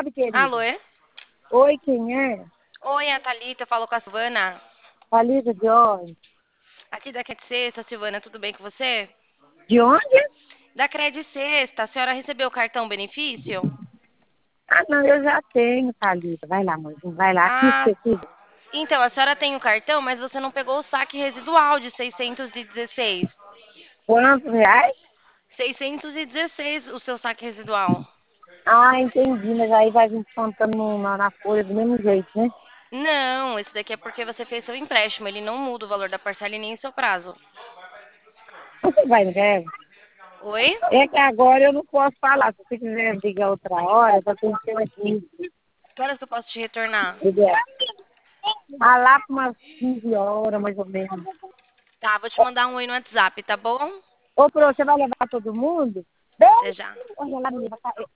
tarde, Alô, querida. é? Oi, quem é? Oi, é a Thalita, falou com a Silvana. Thalita de onde? Aqui da Cred Sexta, Silvana, tudo bem com você? De onde? Da Cred Sexta, a senhora recebeu o cartão benefício? Ah, não, eu já tenho, Thalita. Vai lá, amorzinho, vai lá. Aqui, Ah, esqueci. então, a senhora tem o cartão, mas você não pegou o saque residual de 616. Quantos reais? 616 o seu saque residual. Ah, entendi, mas aí vai vir contando na folha do mesmo jeito, né? Não, esse daqui é porque você fez seu empréstimo, ele não muda o valor da parcela e nem o seu prazo. Você vai, né? Oi? É que agora eu não posso falar. Se você quiser ligar outra hora, só tem que ser aqui. Que horas que eu posso te retornar? Ah, lá para umas 15 horas, mais ou menos. Tá, vou te mandar um oi no WhatsApp, tá bom? Ô, Pro, você vai levar todo mundo? Bem, Até já. olha lá, menina,